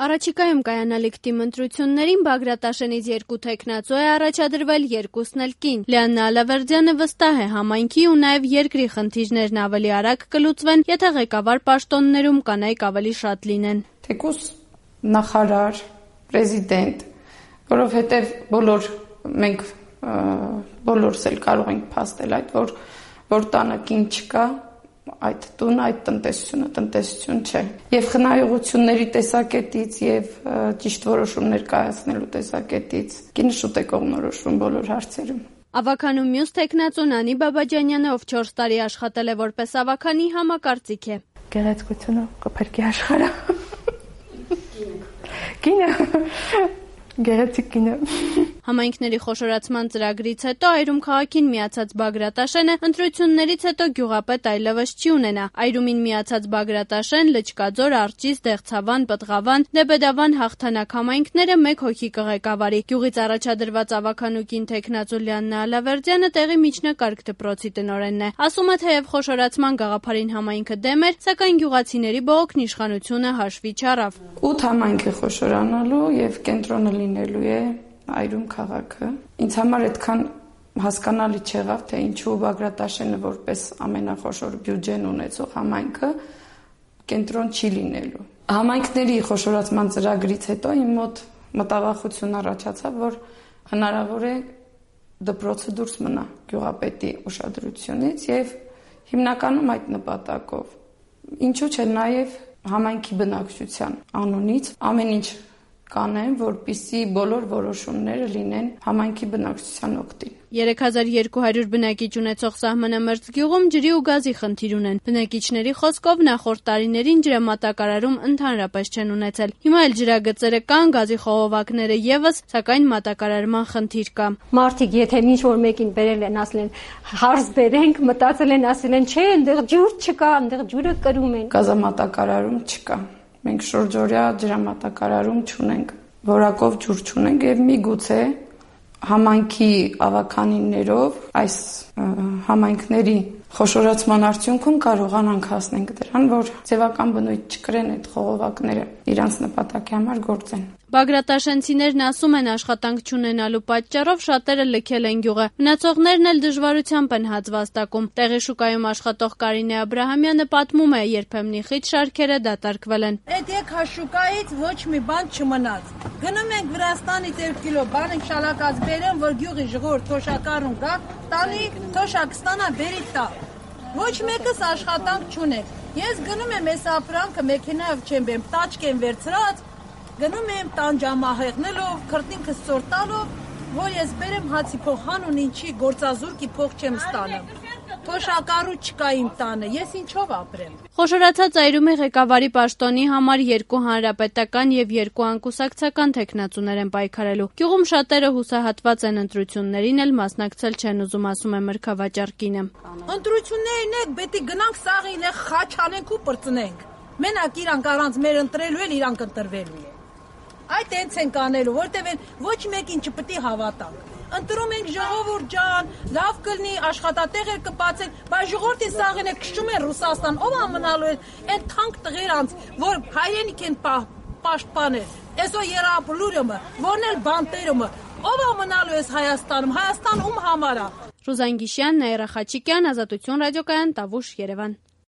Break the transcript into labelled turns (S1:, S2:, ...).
S1: Առաջիկայում կայանալիք թիմ ընտրություններին Բագրատաշենից 2 թեկնածու է առաջադրվել, 2-ն էլ կին։ Լիաննա Ալավերդյանը վստահ է, համայնքի ու նաև երկրի խնդիրներն ավելի արագ կլուծվեն, եթե ղեկավար պաշտոններում կանայք ավելի շատ լինեն։
S2: Թեկուզ նախարար, պրեզիդենտ, որովհետև մենք բոլորս էլ կարող ենք փաստել այդ, որ տանը կին չկա, այդ տունը, այդ տնտեսությունը տնտեսություն չէ։ Եվ խնայողությունների տեսակետից եւ ճիշտ որոշումներ կայացնելու տեսակետից կինը շուտ է կողմնորոշվում բոլոր հարցերում։
S1: Ավագանու մյուս թեկնածուն Անի Բաբաջանյանը, ով 4 տարի աշխատել է որպես ավագանի, համակարծիք է։
S3: Գեղեցկությունը կփրկի աշխարհը։ Կինը գեղեցիկ կինը։
S1: Համայնքների խոշորացման ծրագրից հետո Այրում քաղաքին միացած Բագրատաշենը ընտրություններից հետո գյուղապետ այլևս չի ունենա։ Այրումին միացած Բագրատաշեն, Լճկաձոր, Արջիս, Դեղցավան, Պտղավան, Դեբեդավան հաղթանակ համայնքները 1 հոգի կղեկավարի։ Գյուղից առաջադրված ավագանուկին թեկնածու Լիաննա Ալավերդյանը տեղի միջնակարգ դպրոցի տնօրենն է։ Ասում է, թեև խոշորացման գաղափարին համայնքը դեմ էր, սակայն գյուղացիների բողոքն իշխանությունը հաշվի չառավ։
S2: 8 համայնք է խոշորանալու եւ կենտրոնը լինելու է Այրում քաղաքը։ Ինձ համար այդքան հասկանալի չեղավ, թե ինչու Բագրատաշենը որպես ամենախոշոր բյուջեն ունեցող համայնքը կենտրոն չի լինելու։ Համայնքների խոշորացման ծրագրից հետո իմ մոտ մտավախություն առաջացավ, որ հնարավոր է դպրոցը դուրս մնա գյուղապետի ուշադրությունից եւ հիմնականում այդ նպատակով։ Ինչու՞ չէ նաև համայնքի բնակչության անունից ամեն ինչ կանեն, որպիսի բոլոր որոշումները լինեն համայնքի բնակչության օգտին։
S1: 3200 բնակիչ ունեցող Սահմանամերձ գյուղում ջրի ու գազի խնդիր ունեն։ Բնակիչների խոսքով նախորդ տարիներին ջրամատակարարում ընդհանրապես չեն ունեցել։ Հիմա էլ ջրագծերը կան, գազի խողովակները եւս, սակայն մատակարարման խնդիր կա։
S4: Մարդիկ եթե ինչ որ մեկին բերել են, ասել են հարց բերենք, մտածել են, ասել են, չէ, այնտեղ ջուր չկա, այնտեղ ջուրը կրում են։
S2: Գազամատակարարում չկա։ Մենք շուրջօրյա ջրամատակարարում չունենք, որակով ջուր չունենք եւ միգուցե համայնքի ավականիներով այս համայնքների խոշորացման արդյունքում կարողանանք հասնենք դրան, որ ձևական բնույթ չկրեն այդ խողովակները, իրանց նպատակի համար գործեն։
S1: Բագրատաշենցիներն ասում են, աշխատանք չունենալու պատճառով շատերը լքել են գյուղը։ Մնացողներն էլ դժվարությամբ են հաց վաստակում։ Տեղի շուկայում աշխատող Կարինե Աբրահամյանը պատմում է, երբեմնի խիտ շարքերը դատարկվել են։
S5: Այդ շուկայից ոչ մի բան չմնաց։ Գնում ենք Վրաստանից 2 կիլո բան ենք շալակած բերեմ, որ գյուղի ժողովուրդ թոշակառուն գա, տանի թոշակ ստանա, բերի տա։ Ոչ մեկս աշխատանք չունենք։ Ես գնում եմ այս ապրանքը մեքենայով չեմ բերում, տաճկ եմ վերցրած, գնում եմ տան ջամահեղնելով, քրտինքս սորտալով, որ ես բերեմ հացի փող, հանուն ինչի գործազուրկի փող չեմ ստանում։ Թոշակառու չկա իմ տանը, ես ինչով ապրեմ։
S1: Խոշորացած Այրումի ղեկավարի պաշտոնի համար 2 հանրապետական եւ 2 անկուսակցական թեկնածուներ են պայքարելու։ Գյուղում շատերը հուսահատված են ընտրություններին էլ մասնակցել չեն ուզում, ասում է մրգավաճառ կինը։
S5: Ընտրություններին եք, պետք է գնանք սաղին է խաչ անենք ու պրծնենք։ Մենակ իրանք առանց մեր ընտրելու են, իրանք ընտրվելու է։ Այդ հենց ենք անելու, որտեղ ոչ մեկին չպետք է հավատանք։ Ընտրում ենք ժողովուրդ ջան, լավ կլինի, աշխատատեղեր կբացեն, բայց ժողովրդի սաղին է քշում են Ռուսաստան, ով ամնալու է այն թանկ տղերանց, որ հայրենիք են պաշտպանել։ Այսօր երապլուրումը, որն էլ բանտերումը, ով ամնալու է Հայաստանում, Հայաստան ում համար է։
S1: Ռուզան Գիշյան, Նաիրա Խաչիկյան, Ազատություն ռադիոկայան, Տավուշ, Երևան։